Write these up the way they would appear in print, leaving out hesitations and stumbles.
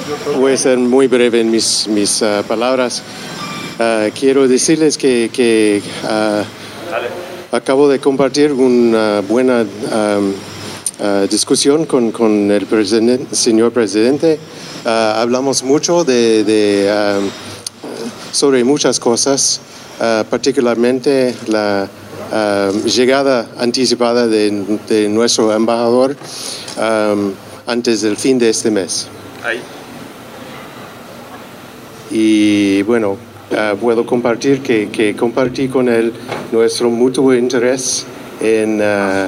Voy a ser muy breve en mis palabras. Quiero decirles que acabo de compartir una buena discusión con el señor presidente. Hablamos mucho sobre muchas cosas, particularmente la llegada anticipada de nuestro embajador antes del fin de este mes. Ahí. Y bueno, puedo compartir que compartí con él nuestro mutuo interés en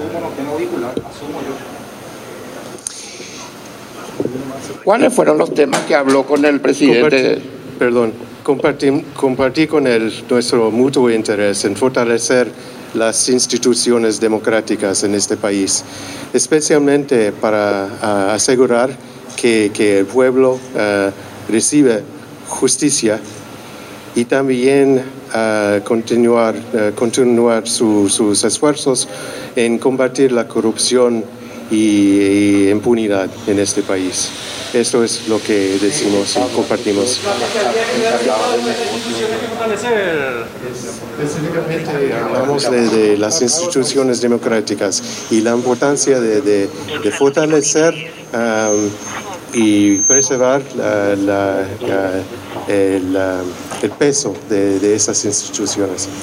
¿Cuáles fueron los temas que habló con el presidente? Compartí con él nuestro mutuo interés en fortalecer las instituciones democráticas en este país, especialmente para asegurar que el pueblo recibe justicia y también continuar sus esfuerzos en combatir la corrupción y impunidad en este país. Esto es lo que decimos y compartimos. Específicamente hablamos de las instituciones democráticas y la importancia de fortalecer y preservar el peso de esas instituciones.